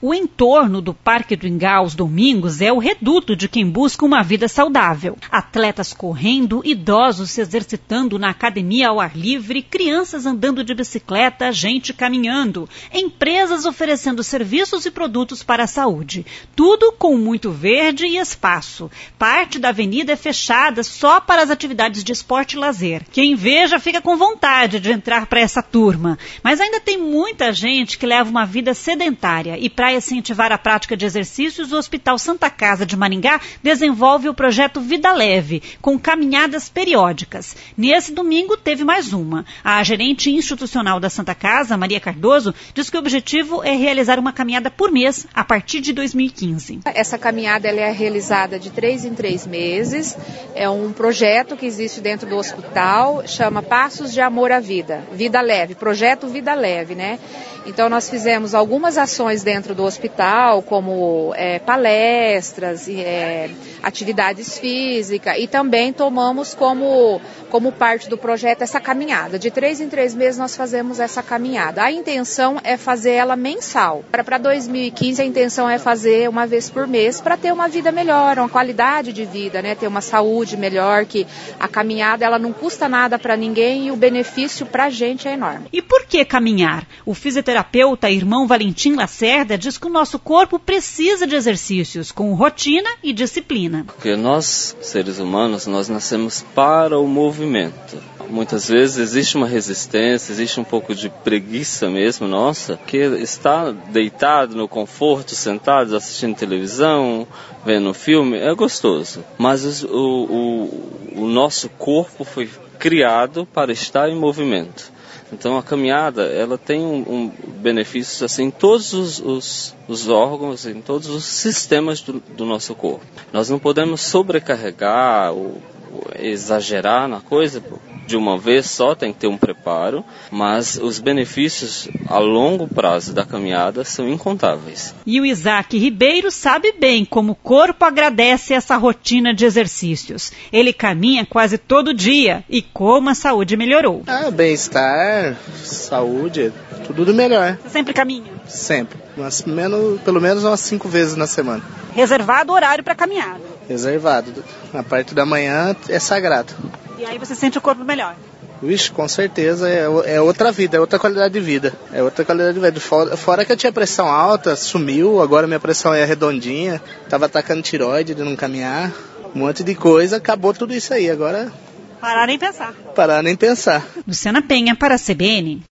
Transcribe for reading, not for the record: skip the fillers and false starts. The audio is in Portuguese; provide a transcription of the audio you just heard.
O entorno do Parque do Ingá aos domingos é o reduto de quem busca uma vida saudável. Atletas correndo, idosos se exercitando na academia ao ar livre, crianças andando de bicicleta, gente caminhando, empresas oferecendo serviços e produtos para a saúde. Tudo com muito verde e espaço. Parte da avenida é fechada só para as atividades de esporte e lazer. Quem vê já fica com vontade de entrar para essa turma. Mas ainda tem muita gente que leva uma vida sedentária e para incentivar a prática de exercícios, o Hospital Santa Casa de Maringá desenvolve o projeto Vida Leve, com caminhadas periódicas. Nesse domingo teve mais uma. A gerente institucional da Santa Casa, Maria Cardoso, diz que o objetivo é realizar uma caminhada por mês a partir de 2015. Essa caminhada ela é realizada de 3 em 3 meses. É um projeto que existe dentro do hospital, chama Passos de Amor à Vida. Vida Leve, projeto Vida Leve, né? Então nós fizemos algumas ações dentro do hospital, como palestras, atividades físicas, e também tomamos como parte do projeto essa caminhada. De 3 em 3 meses nós fazemos essa caminhada. A intenção é fazer ela mensal. Para 2015 a intenção é fazer uma vez por mês para ter uma vida melhor, uma qualidade de vida, né? Ter uma saúde melhor, que a caminhada ela não custa nada para ninguém e o benefício para a gente é enorme. E por que caminhar? O fisioterapeuta irmão Valentim Lacerda diz que o nosso corpo precisa de exercícios com rotina e disciplina. Porque nós, seres humanos, nós nascemos para o movimento. Muitas vezes existe uma resistência, existe um pouco de preguiça mesmo, nossa, que está deitado no conforto, sentado, assistindo televisão, vendo filme, é gostoso. Mas o nosso corpo foi criado para estar em movimento. Então a caminhada, ela tem um benefício assim, em todos os órgãos, em todos os sistemas do nosso corpo. Nós não podemos sobrecarregar ou exagerar na coisa de uma vez só, tem que ter um preparo, mas os benefícios a longo prazo da caminhada são incontáveis. E o Isaac Ribeiro sabe bem como o corpo agradece essa rotina de exercícios. Ele caminha quase todo dia e como a saúde melhorou. Bem-estar, saúde, tudo do melhor. Você sempre caminha? Sempre, pelo menos umas 5 vezes na semana. Reservado horário para caminhada? Reservado, na parte da manhã é sagrado. E aí você sente o corpo melhor? Vixe, com certeza, é outra vida, é outra qualidade de vida. É outra qualidade de vida. Fora que eu tinha pressão alta, sumiu, agora minha pressão é redondinha, tava atacando tireoide de não caminhar, um monte de coisa, acabou tudo isso aí, agora... Parar nem pensar. Parar nem pensar. Luciana Penha para a CBN.